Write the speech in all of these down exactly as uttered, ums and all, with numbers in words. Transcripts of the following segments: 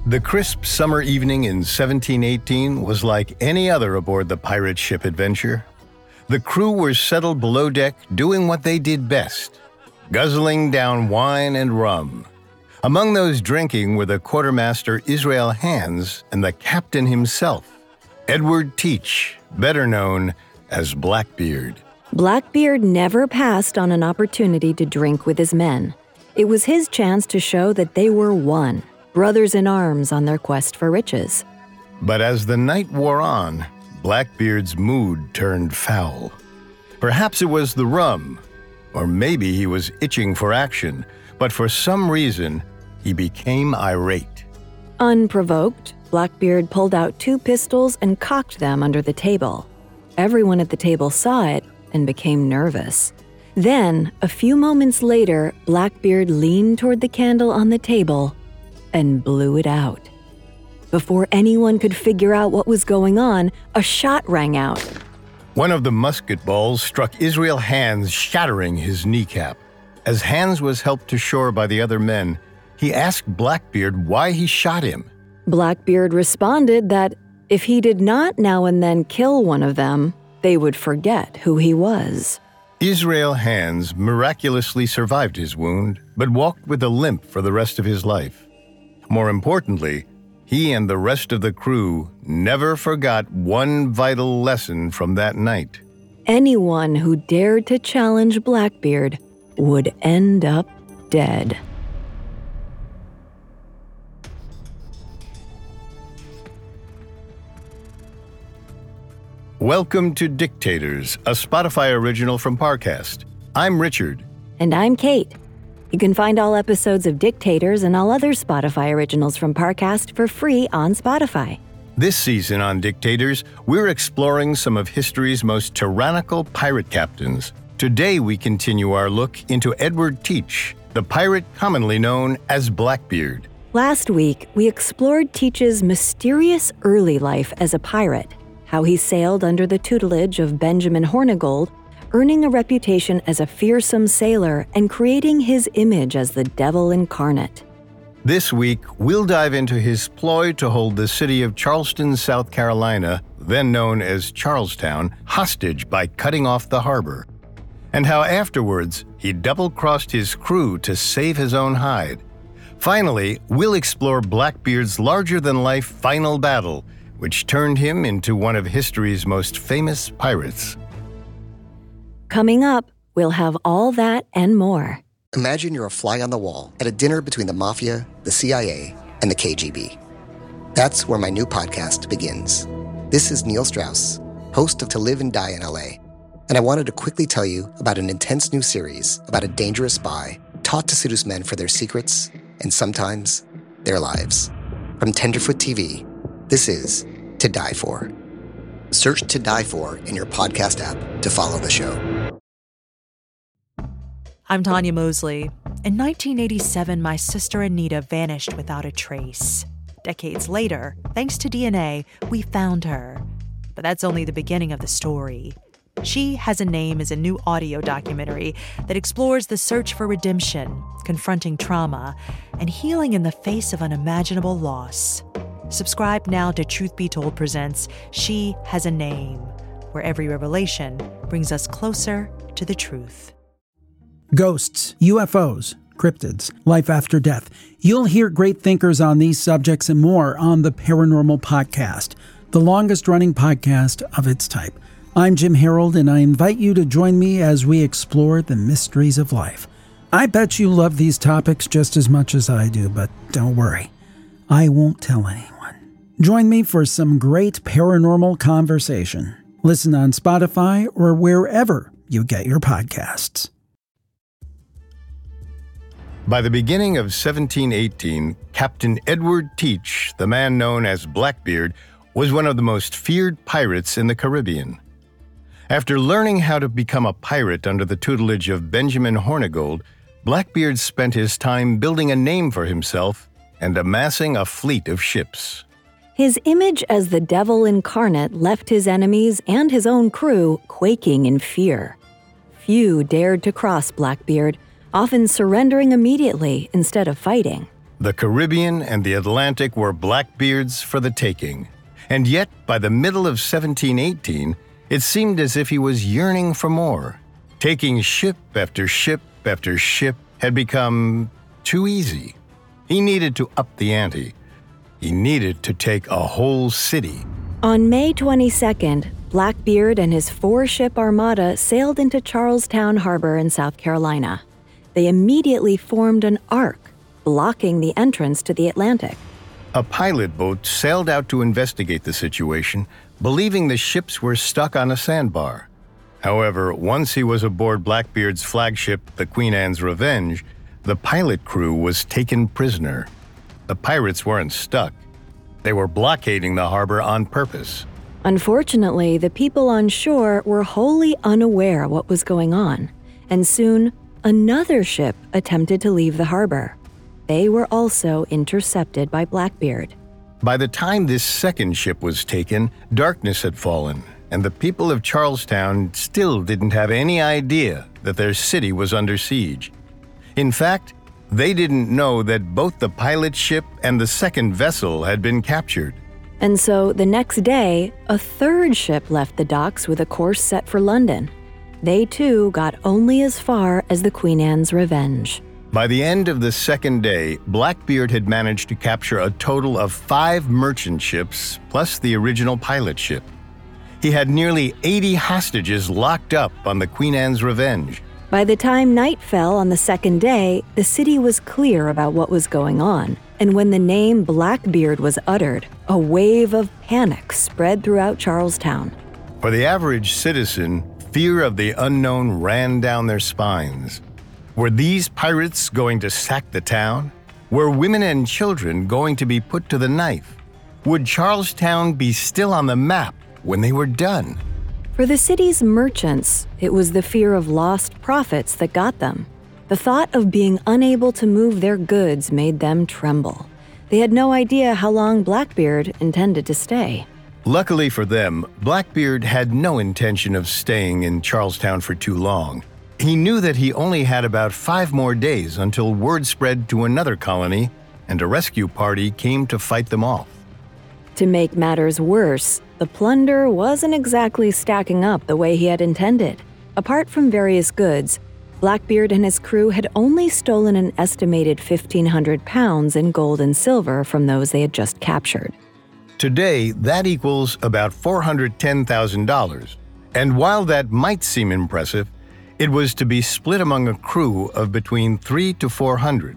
The crisp summer evening in seventeen eighteen was like any other aboard the pirate ship Adventure. The crew were settled below deck doing what they did best, guzzling down wine and rum. Among those drinking were the quartermaster Israel Hands and the captain himself, Edward Teach, better known as Blackbeard. Blackbeard never passed on an opportunity to drink with his men. It was his chance to show that they were one, brothers in arms on their quest for riches. But as the night wore on, Blackbeard's mood turned foul. Perhaps it was the rum, or maybe he was itching for action, but for some reason, he became irate. Unprovoked, Blackbeard pulled out two pistols and cocked them under the table. Everyone at the table saw it and became nervous. Then, a few moments later, Blackbeard leaned toward the candle on the table and blew it out. Before anyone could figure out what was going on, a shot rang out. One of the musket balls struck Israel Hands, shattering his kneecap. As Hands was helped to shore by the other men, he asked Blackbeard why he shot him. Blackbeard responded that if he did not now and then kill one of them, they would forget who he was. Israel Hands miraculously survived his wound, but walked with a limp for the rest of his life. More importantly, he and the rest of the crew never forgot one vital lesson from that night. Anyone who dared to challenge Blackbeard would end up dead. Welcome to Dictators, a Spotify original from Parcast. I'm Richard. And I'm Kate. You can find all episodes of Dictators and all other Spotify originals from Parcast for free on Spotify. This season on Dictators, we're exploring some of history's most tyrannical pirate captains. Today we continue our look into Edward Teach, the pirate commonly known as Blackbeard. Last week, we explored Teach's mysterious early life as a pirate, how he sailed under the tutelage of Benjamin Hornigold, earning a reputation as a fearsome sailor and creating his image as the devil incarnate. This week, we'll dive into his ploy to hold the city of Charleston, South Carolina, then known as Charlestown, hostage by cutting off the harbor, and how afterwards he double-crossed his crew to save his own hide. Finally, we'll explore Blackbeard's larger-than-life final battle, which turned him into one of history's most famous pirates. Coming up, we'll have all that and more. Imagine you're a fly on the wall at a dinner between the Mafia, the C I A, and the K G B. That's where my new podcast begins. This is Neil Strauss, host of To Live and Die in L A, and I wanted to quickly tell you about an intense new series about a dangerous spy taught to seduce men for their secrets and sometimes their lives. From Tenderfoot T V, this is To Die For. Search To Die For in your podcast app to follow the show. I'm Tanya Mosley. In nineteen eighty-seven, my sister Anita vanished without a trace. Decades later, thanks to D N A, we found her. But that's only the beginning of the story. She Has a Name is a new audio documentary that explores the search for redemption, confronting trauma, and healing in the face of unimaginable loss. Subscribe now to Truth Be Told presents She Has a Name, where every revelation brings us closer to the truth. Ghosts, U F Os, cryptids, life after death. You'll hear great thinkers on these subjects and more on the Paranormal Podcast, the longest-running podcast of its type. I'm Jim Harold, and I invite you to join me as we explore the mysteries of life. I bet you love these topics just as much as I do, but don't worry. I won't tell anyone. Join me for some great paranormal conversation. Listen on Spotify or wherever you get your podcasts. By the beginning of seventeen eighteen, Captain Edward Teach, the man known as Blackbeard, was one of the most feared pirates in the Caribbean. After learning how to become a pirate under the tutelage of Benjamin Hornigold, Blackbeard spent his time building a name for himself and amassing a fleet of ships. His image as the devil incarnate left his enemies and his own crew quaking in fear. Few dared to cross Blackbeard, often surrendering immediately instead of fighting. The Caribbean and the Atlantic were Blackbeard's for the taking. And yet, by the middle of seventeen eighteen, it seemed as if he was yearning for more. Taking ship after ship after ship had become too easy. He needed to up the ante. He needed to take a whole city. On May twenty-second, Blackbeard and his four-ship armada sailed into Charlestown Harbor in South Carolina. They immediately formed an arc, blocking the entrance to the Atlantic. A pilot boat sailed out to investigate the situation, believing the ships were stuck on a sandbar. However, once he was aboard Blackbeard's flagship, the Queen Anne's Revenge, the pilot crew was taken prisoner. The pirates weren't stuck. They were blockading the harbor on purpose. Unfortunately, the people on shore were wholly unaware what was going on, and soon another ship attempted to leave the harbor. They were also intercepted by Blackbeard. By the time this second ship was taken, darkness had fallen, and the people of Charlestown still didn't have any idea that their city was under siege. In fact, they didn't know that both the pilot ship and the second vessel had been captured. And so the next day, a third ship left the docks with a course set for London. They too got only as far as the Queen Anne's Revenge. By the end of the second day, Blackbeard had managed to capture a total of five merchant ships plus the original pilot ship. He had nearly eighty hostages locked up on the Queen Anne's Revenge. By the time night fell on the second day, the city was clear about what was going on. And when the name Blackbeard was uttered, a wave of panic spread throughout Charlestown. For the average citizen, fear of the unknown ran down their spines. Were these pirates going to sack the town? Were women and children going to be put to the knife? Would Charlestown be still on the map when they were done? For the city's merchants, it was the fear of lost profits that got them. The thought of being unable to move their goods made them tremble. They had no idea how long Blackbeard intended to stay. Luckily for them, Blackbeard had no intention of staying in Charlestown for too long. He knew that he only had about five more days until word spread to another colony and a rescue party came to fight them off. To make matters worse, the plunder wasn't exactly stacking up the way he had intended. Apart from various goods, Blackbeard and his crew had only stolen an estimated fifteen hundred pounds in gold and silver from those they had just captured. Today, that equals about four hundred ten thousand dollars. And while that might seem impressive, it was to be split among a crew of between three to four hundred.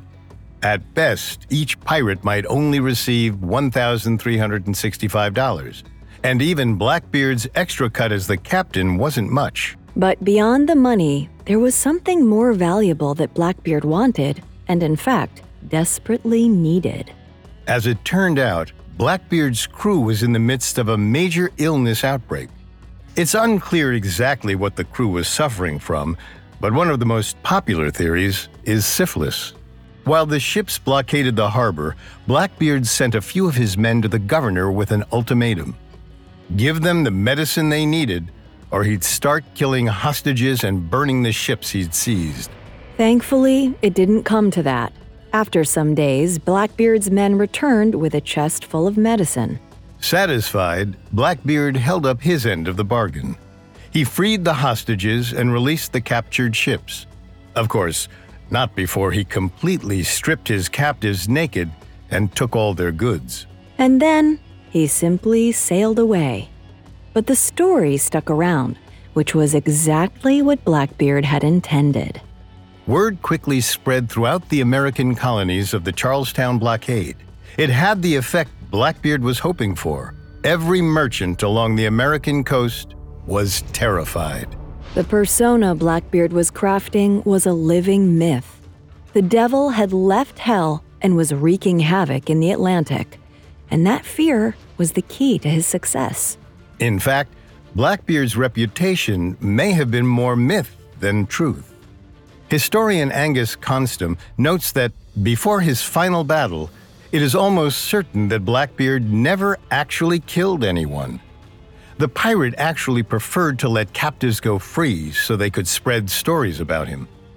At best, each pirate might only receive one thousand three hundred sixty-five dollars. And even Blackbeard's extra cut as the captain wasn't much. But beyond the money, there was something more valuable that Blackbeard wanted, and in fact, desperately needed. As it turned out, Blackbeard's crew was in the midst of a major illness outbreak. It's unclear exactly what the crew was suffering from, but one of the most popular theories is syphilis. While the ships blockaded the harbor, Blackbeard sent a few of his men to the governor with an ultimatum. Give them the medicine they needed, or he'd start killing hostages and burning the ships he'd seized. Thankfully, it didn't come to that. After some days, Blackbeard's men returned with a chest full of medicine. Satisfied, Blackbeard held up his end of the bargain. He freed the hostages and released the captured ships. Of course, not before he completely stripped his captives naked and took all their goods. And then he simply sailed away. But the story stuck around, which was exactly what Blackbeard had intended. Word quickly spread throughout the American colonies of the Charlestown blockade. It had the effect Blackbeard was hoping for. Every merchant along the American coast was terrified. The persona Blackbeard was crafting was a living myth. The devil had left hell and was wreaking havoc in the Atlantic, and that fear was the key to his success. In fact, Blackbeard's reputation may have been more myth than truth. Historian Angus Constam notes that before his final battle, it is almost certain that Blackbeard never actually killed anyone. The pirate actually preferred to let captives go free so they could spread stories about him.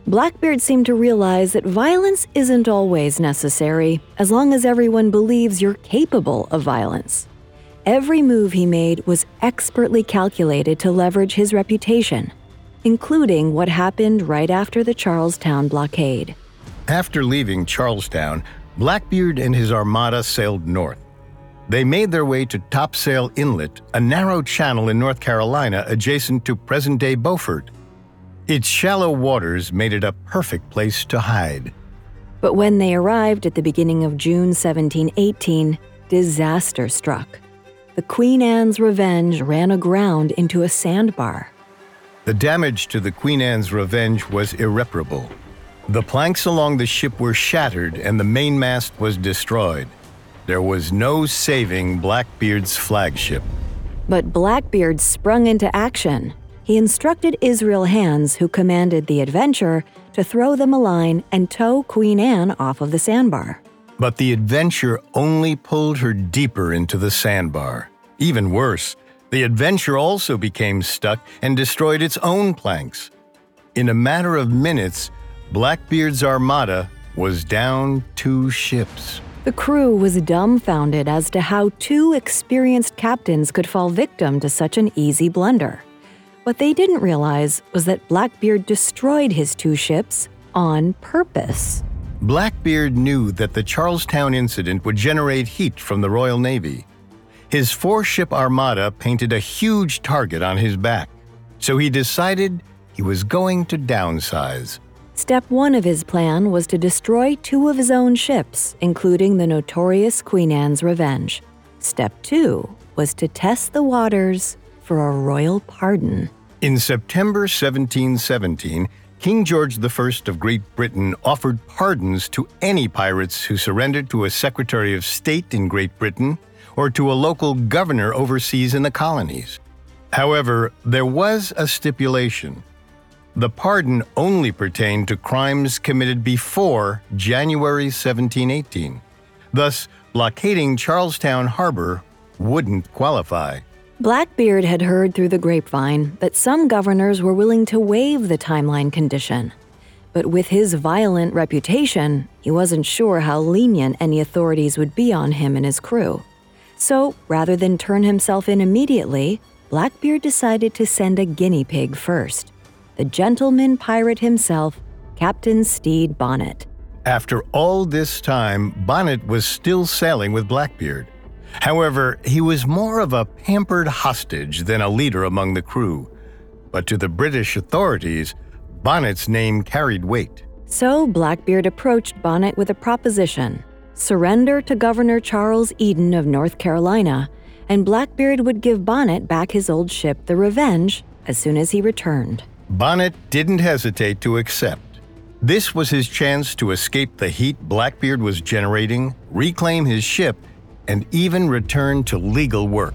Blackbeard seemed to realize that violence isn't always necessary, as long as everyone believes you're capable of violence. Every move he made was expertly calculated to leverage his reputation, including what happened right after the Charlestown blockade. After leaving Charlestown, Blackbeard and his armada sailed north. They made their way to Topsail Inlet, a narrow channel in North Carolina adjacent to present-day Beaufort. Its shallow waters made it a perfect place to hide. But when they arrived at the beginning of June seventeen eighteen, disaster struck. The Queen Anne's Revenge ran aground into a sandbar. The damage to the Queen Anne's Revenge was irreparable. The planks along the ship were shattered and the mainmast was destroyed. There was no saving Blackbeard's flagship. But Blackbeard sprung into action. He instructed Israel Hands, who commanded the Adventure, to throw them a line and tow Queen Anne off of the sandbar. But the Adventure only pulled her deeper into the sandbar. Even worse, the Adventure also became stuck and destroyed its own planks. In a matter of minutes, Blackbeard's armada was down two ships. The crew was dumbfounded as to how two experienced captains could fall victim to such an easy blunder. What they didn't realize was that Blackbeard destroyed his two ships on purpose. Blackbeard knew that the Charlestown incident would generate heat from the Royal Navy. His four-ship armada painted a huge target on his back, so he decided he was going to downsize. Step one of his plan was to destroy two of his own ships, including the notorious Queen Anne's Revenge. Step two was to test the waters for a royal pardon. In September seventeen seventeen, King George the First of Great Britain offered pardons to any pirates who surrendered to a Secretary of State in Great Britain or to a local governor overseas in the colonies. However, there was a stipulation. The pardon only pertained to crimes committed before January seventeen eighteen. Thus, blockading Charlestown Harbor wouldn't qualify. Blackbeard had heard through the grapevine that some governors were willing to waive the timeline condition. But with his violent reputation, he wasn't sure how lenient any authorities would be on him and his crew. So, rather than turn himself in immediately, Blackbeard decided to send a guinea pig first. The gentleman pirate himself, Captain Stede Bonnet. After all this time, Bonnet was still sailing with Blackbeard. However, he was more of a pampered hostage than a leader among the crew. But to the British authorities, Bonnet's name carried weight. So Blackbeard approached Bonnet with a proposition: surrender to Governor Charles Eden of North Carolina, and Blackbeard would give Bonnet back his old ship, the Revenge, as soon as he returned. Bonnet didn't hesitate to accept. This was his chance to escape the heat Blackbeard was generating, reclaim his ship, and even return to legal work.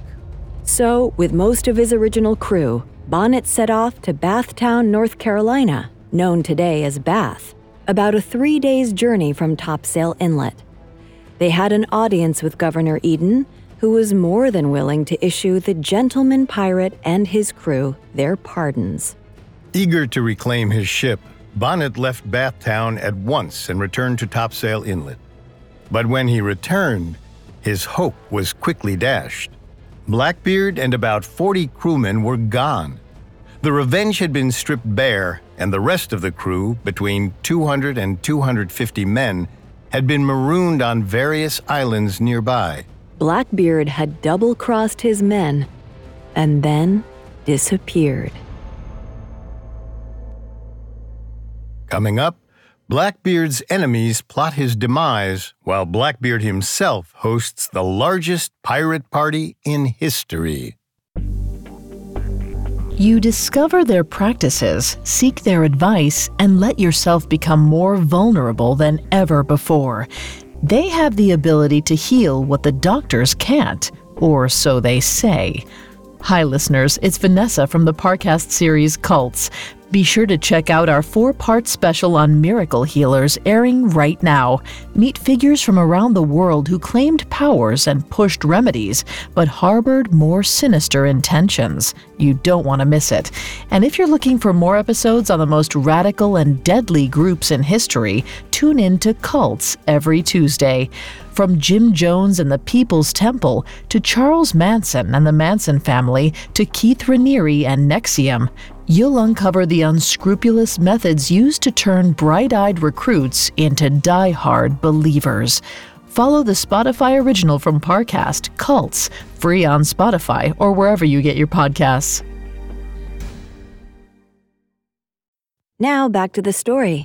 So, with most of his original crew, Bonnet set off to Bathtown, North Carolina, known today as Bath, about a three days journey from Topsail Inlet. They had an audience with Governor Eden, who was more than willing to issue the gentleman pirate and his crew their pardons. Eager to reclaim his ship, Bonnet left Bathtown at once and returned to Topsail Inlet. But when he returned, his hope was quickly dashed. Blackbeard and about forty crewmen were gone. The Revenge had been stripped bare, and the rest of the crew, between two hundred and two hundred fifty men, had been marooned on various islands nearby. Blackbeard had double-crossed his men and then disappeared. Coming up, Blackbeard's enemies plot his demise, while Blackbeard himself hosts the largest pirate party in history. You discover their practices, seek their advice, and let yourself become more vulnerable than ever before. They have the ability to heal what the doctors can't, or so they say. Hi, listeners. It's Vanessa from the Parcast series Cults. Be sure to check out our four-part special on miracle healers airing right now. Meet figures from around the world who claimed powers and pushed remedies, but harbored more sinister intentions. You don't want to miss it. And if you're looking for more episodes on the most radical and deadly groups in history, tune in to Cults every Tuesday. From Jim Jones and the People's Temple to Charles Manson and the Manson family to Keith Raniere and N X I V M, you'll uncover the unscrupulous methods used to turn bright-eyed recruits into die-hard believers. Follow the Spotify original from Parcast, Cults, free on Spotify or wherever you get your podcasts. Now back to the story.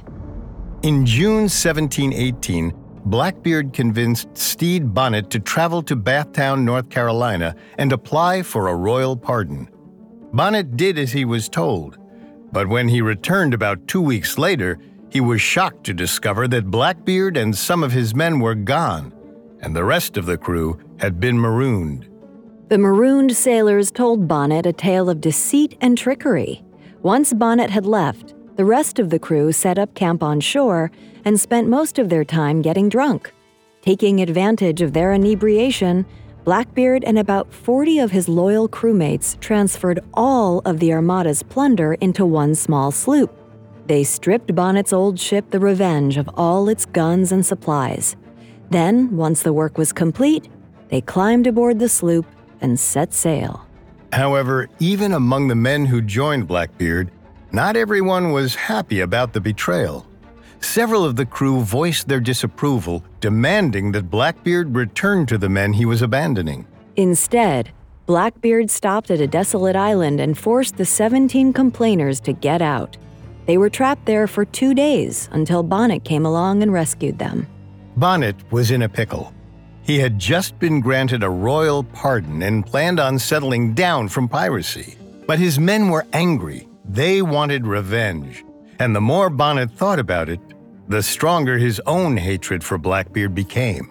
In June seventeen eighteen, Blackbeard convinced Stede Bonnet to travel to Bathtown, North Carolina, and apply for a royal pardon. Bonnet did as he was told, but when he returned about two weeks later, he was shocked to discover that Blackbeard and some of his men were gone, and the rest of the crew had been marooned. The marooned sailors told Bonnet a tale of deceit and trickery. Once Bonnet had left, the rest of the crew set up camp on shore and spent most of their time getting drunk. Taking advantage of their inebriation, Blackbeard and about forty of his loyal crewmates transferred all of the Armada's plunder into one small sloop. They stripped Bonnet's old ship, the Revenge, of all its guns and supplies. Then, once the work was complete, they climbed aboard the sloop and set sail. However, even among the men who joined Blackbeard, not everyone was happy about the betrayal. Several of the crew voiced their disapproval, demanding that Blackbeard return to the men he was abandoning. Instead, Blackbeard stopped at a desolate island and forced the seventeen complainers to get out. They were trapped there for two days until Bonnet came along and rescued them. Bonnet was in a pickle. He had just been granted a royal pardon and planned on settling down from piracy. But his men were angry. They wanted revenge. And the more Bonnet thought about it, the stronger his own hatred for Blackbeard became.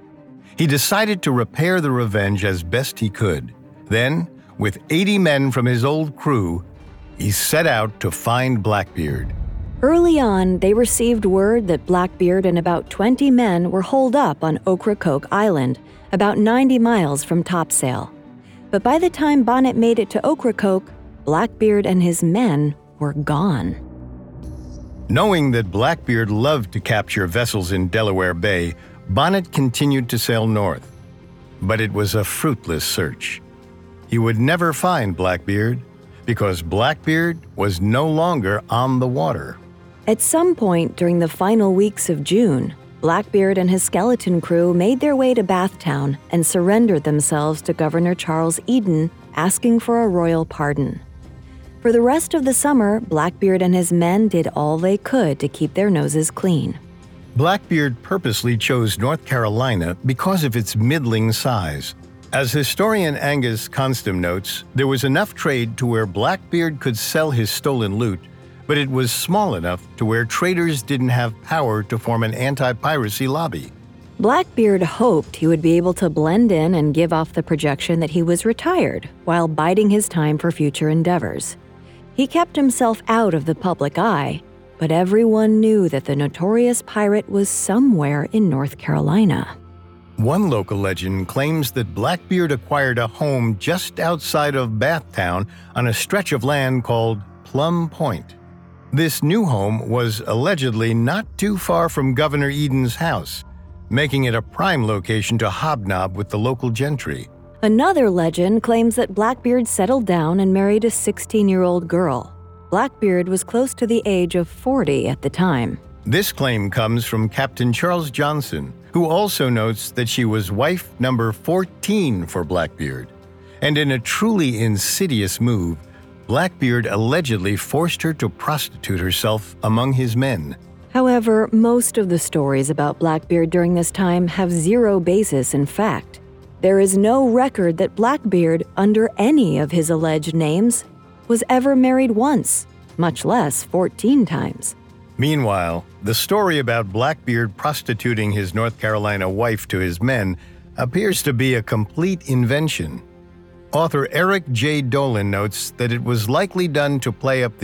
He decided to repair the Revenge as best he could. Then, with eighty men from his old crew, he set out to find Blackbeard. Early on, they received word that Blackbeard and about twenty men were holed up on Ocracoke Island, about ninety miles from Topsail. But by the time Bonnet made it to Ocracoke, Blackbeard and his men were gone. Knowing that Blackbeard loved to capture vessels in Delaware Bay, Bonnet continued to sail north. But it was a fruitless search. He would never find Blackbeard because Blackbeard was no longer on the water. At some point during the final weeks of June, Blackbeard and his skeleton crew made their way to Bathtown and surrendered themselves to Governor Charles Eden, asking for a royal pardon. For the rest of the summer, Blackbeard and his men did all they could to keep their noses clean. Blackbeard purposely chose North Carolina because of its middling size. As historian Angus Constam notes, there was enough trade to where Blackbeard could sell his stolen loot, but it was small enough to where traders didn't have power to form an anti-piracy lobby. Blackbeard hoped he would be able to blend in and give off the projection that he was retired while biding his time for future endeavors. He kept himself out of the public eye, but everyone knew that the notorious pirate was somewhere in North Carolina. One local legend claims that Blackbeard acquired a home just outside of Bathtown on a stretch of land called Plum Point. This new home was allegedly not too far from Governor Eden's house, making it a prime location to hobnob with the local gentry. Another legend claims that Blackbeard settled down and married a sixteen-year-old girl. Blackbeard was close to the age of forty at the time. This claim comes from Captain Charles Johnson, who also notes that she was wife number fourteen for Blackbeard. And in a truly insidious move, Blackbeard allegedly forced her to prostitute herself among his men. However, most of the stories about Blackbeard during this time have zero basis in fact. There is no record that Blackbeard, under any of his alleged names, was ever married once, much less fourteen times. Meanwhile, the story about Blackbeard prostituting his North Carolina wife to his men appears to be a complete invention. Author Eric J. Dolan notes that it was likely done to play up the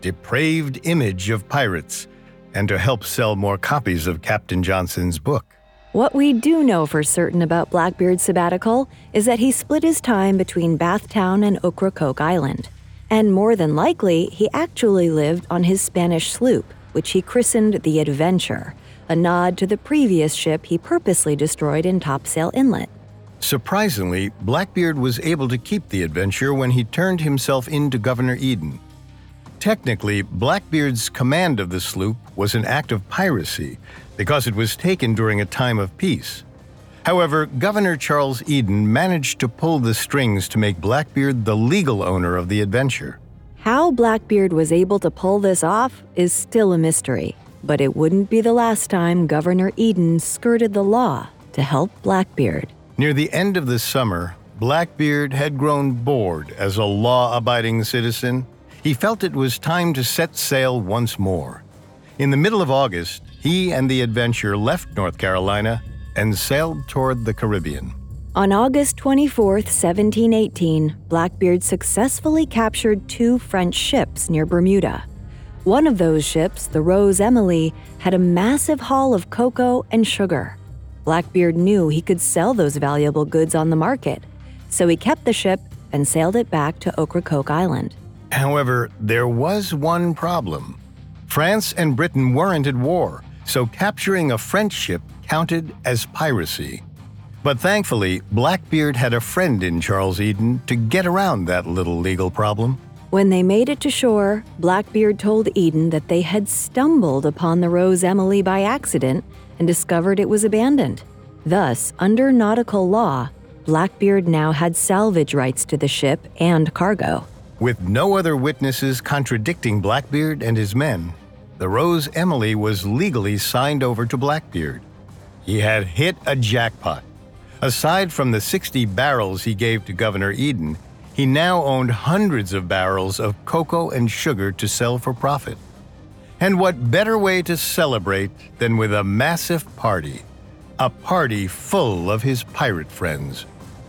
depraved image of pirates and to help sell more copies of Captain Johnson's book. What we do know for certain about Blackbeard's sabbatical is that he split his time between Bathtown and Ocracoke Island. And more than likely, he actually lived on his Spanish sloop, which he christened the Adventure, a nod to the previous ship he purposely destroyed in Topsail Inlet. Surprisingly, Blackbeard was able to keep the Adventure when he turned himself in to Governor Eden. Technically, Blackbeard's command of the sloop was an act of piracy because it was taken during a time of peace. However, Governor Charles Eden managed to pull the strings to make Blackbeard the legal owner of the Adventure. How Blackbeard was able to pull this off is still a mystery, but it wouldn't be the last time Governor Eden skirted the law to help Blackbeard. Near the end of the summer, Blackbeard had grown bored as a law-abiding citizen. He felt it was time to set sail once more. In the middle of August, he and the Adventure left North Carolina and sailed toward the Caribbean. On August twenty-fourth, seventeen eighteen, Blackbeard successfully captured two French ships near Bermuda. One of those ships, the Rose Emily, had a massive haul of cocoa and sugar. Blackbeard knew he could sell those valuable goods on the market, so he kept the ship and sailed it back to Ocracoke Island. However, there was one problem. France and Britain weren't at war, so capturing a French ship counted as piracy. But thankfully, Blackbeard had a friend in Charles Eden to get around that little legal problem. When they made it to shore, Blackbeard told Eden that they had stumbled upon the Rose Emily by accident and discovered it was abandoned. Thus, under nautical law, Blackbeard now had salvage rights to the ship and cargo. With no other witnesses contradicting Blackbeard and his men, the Rose Emily was legally signed over to Blackbeard. He had hit a jackpot. Aside from the sixty barrels he gave to Governor Eden, he now owned hundreds of barrels of cocoa and sugar to sell for profit. And what better way to celebrate than with a massive party? A party full of his pirate friends.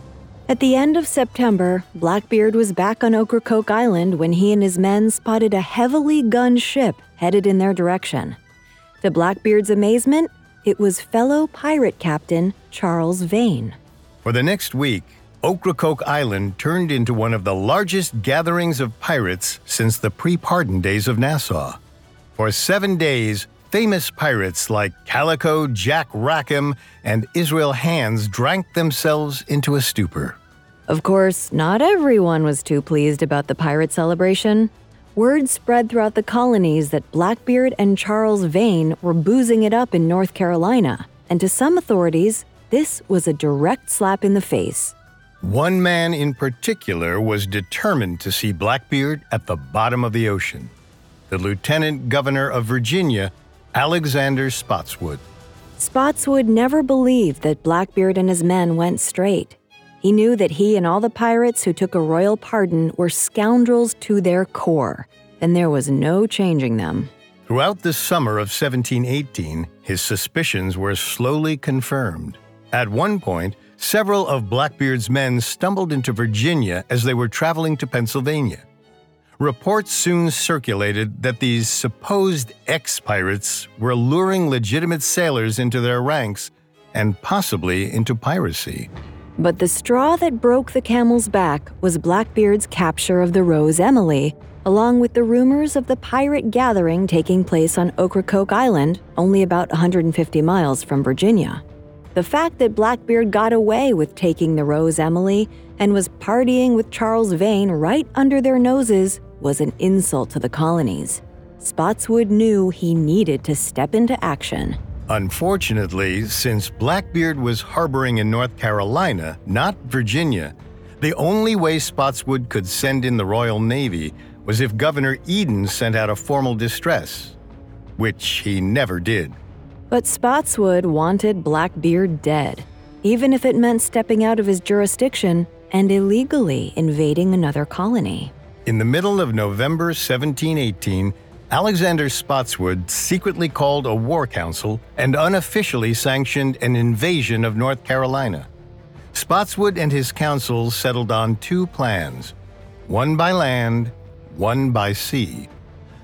At the end of September, Blackbeard was back on Ocracoke Island when he and his men spotted a heavily gunned ship headed in their direction. To Blackbeard's amazement, it was fellow pirate captain Charles Vane. For the next week, Ocracoke Island turned into one of the largest gatherings of pirates since the pre-pardon days of Nassau. For seven days, famous pirates like Calico Jack Rackham and Israel Hands drank themselves into a stupor. Of course, not everyone was too pleased about the pirate celebration. Word spread throughout the colonies that Blackbeard and Charles Vane were boozing it up in North Carolina, and to some authorities, this was a direct slap in the face. One man in particular was determined to see Blackbeard at the bottom of the ocean: the Lieutenant Governor of Virginia, Alexander Spotswood. Spotswood never believed that Blackbeard and his men went straight. He knew that he and all the pirates who took a royal pardon were scoundrels to their core, and there was no changing them. Throughout the summer of seventeen eighteen, his suspicions were slowly confirmed. At one point, several of Blackbeard's men stumbled into Virginia as they were traveling to Pennsylvania. Reports soon circulated that these supposed ex-pirates were luring legitimate sailors into their ranks and possibly into piracy. But the straw that broke the camel's back was Blackbeard's capture of the Rose Emily, along with the rumors of the pirate gathering taking place on Ocracoke Island, only about one hundred fifty miles from Virginia. The fact that Blackbeard got away with taking the Rose Emily and was partying with Charles Vane right under their noses was an insult to the colonies. Spotswood knew he needed to step into action. Unfortunately, since Blackbeard was harboring in North Carolina, not Virginia, the only way Spotswood could send in the Royal Navy was if Governor Eden sent out a formal distress, which he never did. But Spotswood wanted Blackbeard dead, even if it meant stepping out of his jurisdiction and illegally invading another colony. In the middle of November seventeen eighteen, Alexander Spotswood secretly called a war council and unofficially sanctioned an invasion of North Carolina. Spotswood and his council settled on two plans, one by land, one by sea.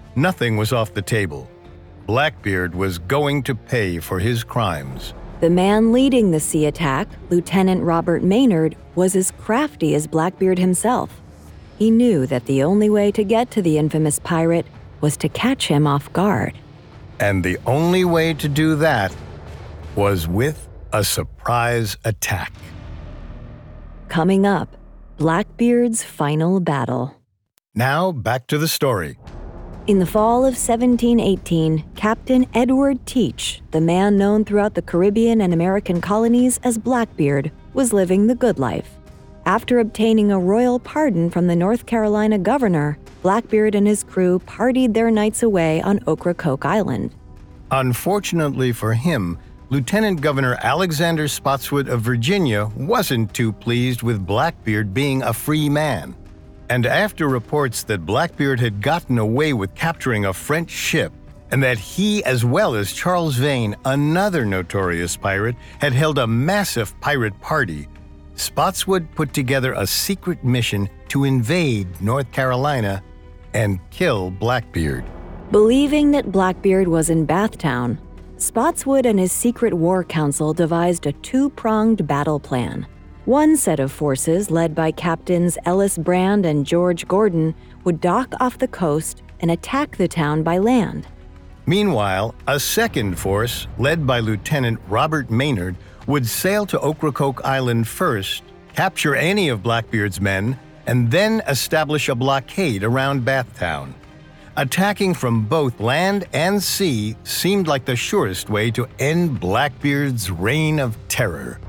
Nothing was off the table. Blackbeard was going to pay for his crimes. The man leading the sea attack, Lieutenant Robert Maynard, was as crafty as Blackbeard himself. He knew that the only way to get to the infamous pirate was to catch him off guard. And the only way to do that was with a surprise attack. Coming up, Blackbeard's final battle. Now, back to the story. In the fall of seventeen eighteen, Captain Edward Teach, the man known throughout the Caribbean and American colonies as Blackbeard, was living the good life. After obtaining a royal pardon from the North Carolina governor, Blackbeard and his crew partied their nights away on Ocracoke Island. Unfortunately for him, Lieutenant Governor Alexander Spotswood of Virginia wasn't too pleased with Blackbeard being a free man. And after reports that Blackbeard had gotten away with capturing a French ship, and that he, as well as Charles Vane, another notorious pirate, had held a massive pirate party, Spotswood put together a secret mission to invade North Carolina and kill Blackbeard. Believing that Blackbeard was in Bathtown, Spotswood and his secret war council devised a two-pronged battle plan. One set of forces, led by Captains Ellis Brand and George Gordon, would dock off the coast and attack the town by land. Meanwhile, a second force, led by Lieutenant Robert Maynard, would sail to Ocracoke Island first, capture any of Blackbeard's men, and then establish a blockade around Bathtown. Attacking from both land and sea seemed like the surest way to end Blackbeard's reign of terror.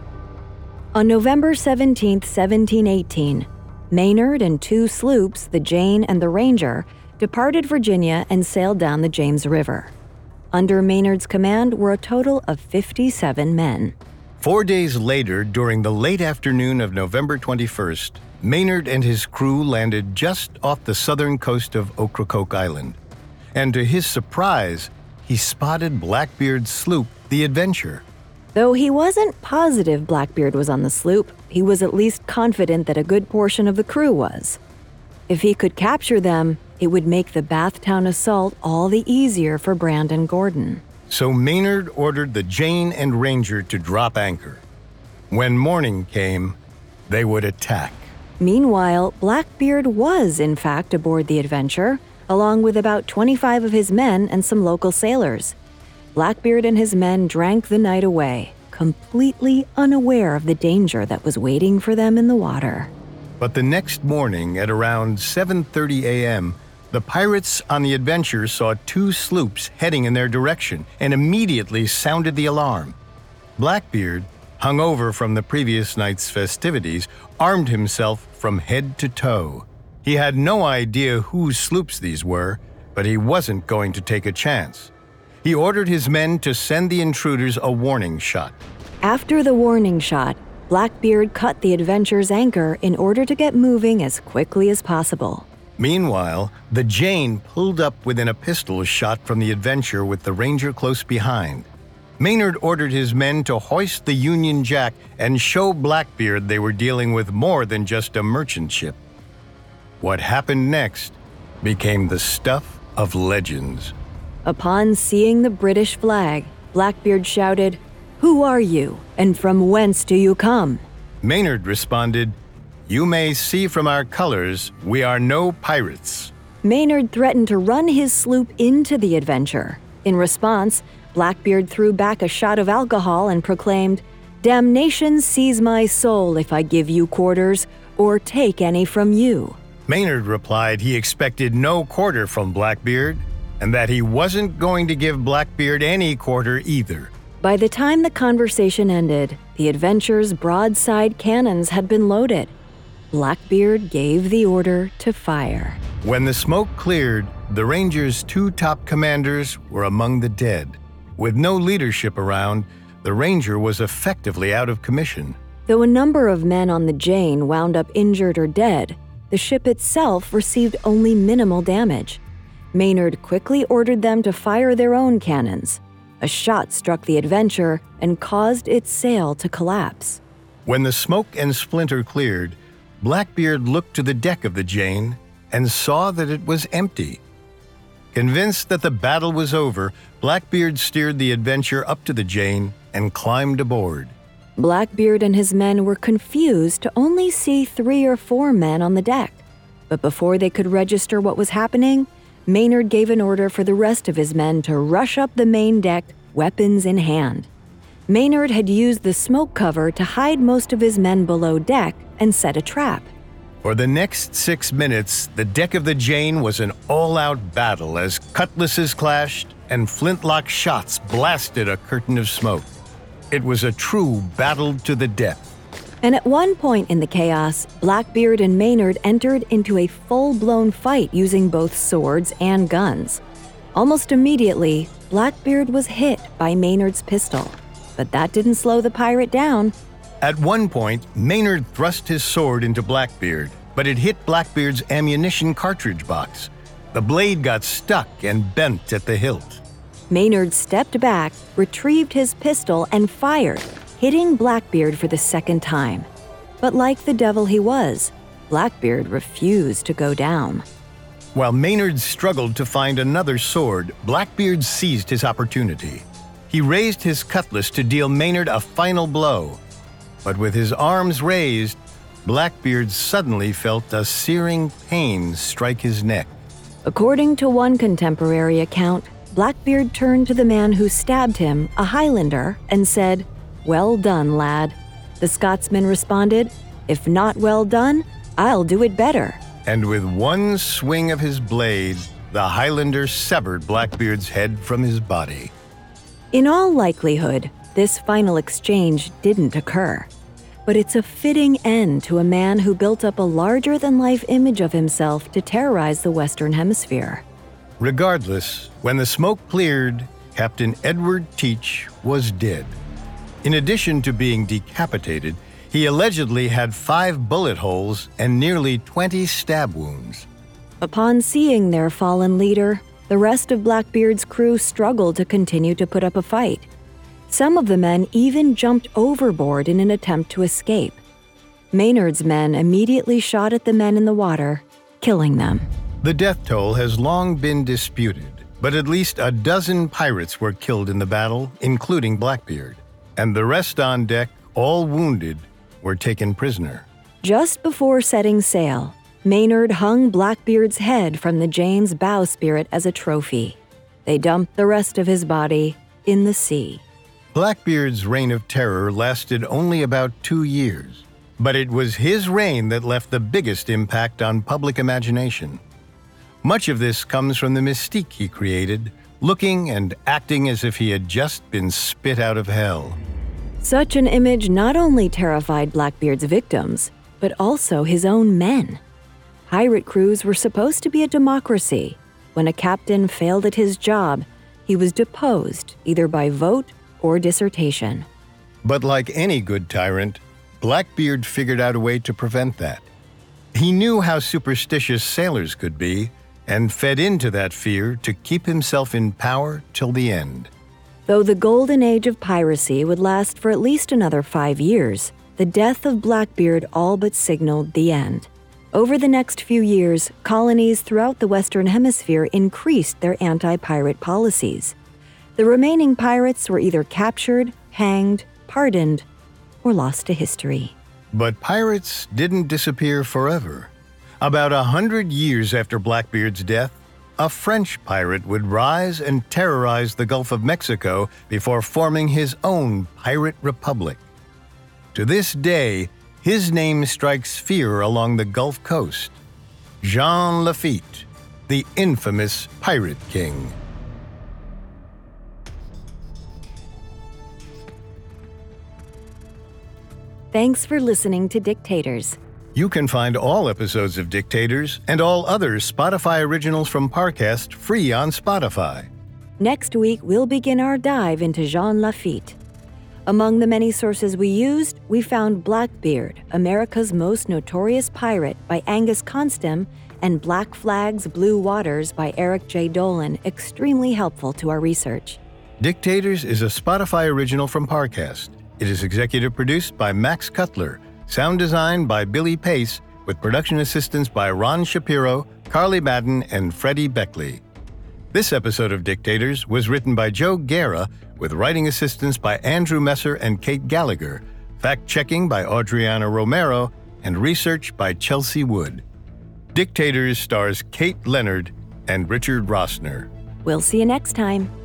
On November seventeenth, seventeen eighteen, Maynard and two sloops, the Jane and the Ranger, departed Virginia and sailed down the James River. Under Maynard's command were a total of fifty-seven men. Four days later, during the late afternoon of November twenty-first, Maynard and his crew landed just off the southern coast of Ocracoke Island. And to his surprise, he spotted Blackbeard's sloop, the Adventure. Though he wasn't positive Blackbeard was on the sloop, he was at least confident that a good portion of the crew was. If he could capture them, it would make the Bathtown assault all the easier for Brand and Gordon. So Maynard ordered the Jane and Ranger to drop anchor. When morning came, they would attack. Meanwhile, Blackbeard was, in fact, aboard the Adventure, along with about twenty-five of his men and some local sailors. Blackbeard and his men drank the night away, completely unaware of the danger that was waiting for them in the water. But the next morning, at around seven thirty a.m., the pirates on the Adventure saw two sloops heading in their direction and immediately sounded the alarm. Blackbeard, hungover from the previous night's festivities, armed himself from head to toe. He had no idea whose sloops these were, but he wasn't going to take a chance. He ordered his men to send the intruders a warning shot. After the warning shot, Blackbeard cut the Adventure's anchor in order to get moving as quickly as possible. Meanwhile, the Jane pulled up within a pistol shot from the Adventure with the Ranger close behind. Maynard ordered his men to hoist the Union Jack and show Blackbeard they were dealing with more than just a merchant ship. What happened next became the stuff of legends. Upon seeing the British flag, Blackbeard shouted, "Who are you, and from whence do you come?" Maynard responded, "You may see from our colors, we are no pirates." Maynard threatened to run his sloop into the Adventure. In response, Blackbeard threw back a shot of alcohol and proclaimed, "Damnation seize my soul if I give you quarters, or take any from you." Maynard replied he expected no quarter from Blackbeard, and that he wasn't going to give Blackbeard any quarter either. By the time the conversation ended, the Adventure's broadside cannons had been loaded. Blackbeard gave the order to fire. When the smoke cleared, the Ranger's two top commanders were among the dead. With no leadership around, the Ranger was effectively out of commission. Though a number of men on the Jane wound up injured or dead, the ship itself received only minimal damage. Maynard quickly ordered them to fire their own cannons. A shot struck the Adventure and caused its sail to collapse. When the smoke and splinter cleared, Blackbeard looked to the deck of the Jane and saw that it was empty. Convinced that the battle was over, Blackbeard steered the Adventure up to the Jane and climbed aboard. Blackbeard and his men were confused to only see three or four men on the deck. But before they could register what was happening, Maynard gave an order for the rest of his men to rush up the main deck, weapons in hand. Maynard had used the smoke cover to hide most of his men below deck and set a trap. For the next six minutes, the deck of the Jane was an all-out battle as cutlasses clashed and flintlock shots blasted a curtain of smoke. It was a true battle to the death. And at one point in the chaos, Blackbeard and Maynard entered into a full-blown fight using both swords and guns. Almost immediately, Blackbeard was hit by Maynard's pistol, but that didn't slow the pirate down. At one point, Maynard thrust his sword into Blackbeard, but it hit Blackbeard's ammunition cartridge box. The blade got stuck and bent at the hilt. Maynard stepped back, retrieved his pistol, and fired, hitting Blackbeard for the second time. But like the devil he was, Blackbeard refused to go down. While Maynard struggled to find another sword, Blackbeard seized his opportunity. He raised his cutlass to deal Maynard a final blow. But with his arms raised, Blackbeard suddenly felt a searing pain strike his neck. According to one contemporary account, Blackbeard turned to the man who stabbed him, a Highlander, and said, "Well done, lad." The Scotsman responded, "If not well done, I'll do it better." And with one swing of his blade, the Highlander severed Blackbeard's head from his body. In all likelihood, this final exchange didn't occur. But it's a fitting end to a man who built up a larger-than-life image of himself to terrorize the Western Hemisphere. Regardless, when the smoke cleared, Captain Edward Teach was dead. In addition to being decapitated, he allegedly had five bullet holes and nearly twenty stab wounds. Upon seeing their fallen leader, the rest of Blackbeard's crew struggled to continue to put up a fight. Some of the men even jumped overboard in an attempt to escape. Maynard's men immediately shot at the men in the water, killing them. The death toll has long been disputed, but at least a dozen pirates were killed in the battle, including Blackbeard. And the rest on deck, all wounded, were taken prisoner. Just before setting sail, Maynard hung Blackbeard's head from the Jane's bowsprit as a trophy. They dumped the rest of his body in the sea. Blackbeard's reign of terror lasted only about two years, but it was his reign that left the biggest impact on public imagination. Much of this comes from the mystique he created, looking and acting as if he had just been spit out of hell. Such an image not only terrified Blackbeard's victims, but also his own men. Pirate crews were supposed to be a democracy. When a captain failed at his job, he was deposed either by vote or dissertation. But like any good tyrant, Blackbeard figured out a way to prevent that. He knew how superstitious sailors could be and fed into that fear to keep himself in power till the end. Though the golden age of piracy would last for at least another five years, the death of Blackbeard all but signaled the end. Over the next few years, colonies throughout the Western Hemisphere increased their anti-pirate policies. The remaining pirates were either captured, hanged, pardoned, or lost to history. But pirates didn't disappear forever. About a hundred years after Blackbeard's death, a French pirate would rise and terrorize the Gulf of Mexico before forming his own pirate republic. To this day, his name strikes fear along the Gulf Coast. Jean Lafitte, the infamous Pirate King. Thanks for listening to Dictators. You can find all episodes of Dictators and all other Spotify originals from Parcast free on Spotify. Next week, we'll begin our dive into Jean Lafitte. Among the many sources we used, we found Blackbeard, America's Most Notorious Pirate by Angus Constam, and Black Flags, Blue Waters by Eric J. Dolan extremely helpful to our research. Dictators is a Spotify original from Parcast. It is executive produced by Max Cutler, sound design by Billy Pace, with production assistance by Ron Shapiro, Carly Madden, and Freddie Beckley. This episode of Dictators was written by Joe Guerra, with writing assistance by Andrew Messer and Kate Gallagher, fact-checking by Adriana Romero, and research by Chelsea Wood. Dictators stars Kate Leonard and Richard Rossner. We'll see you next time.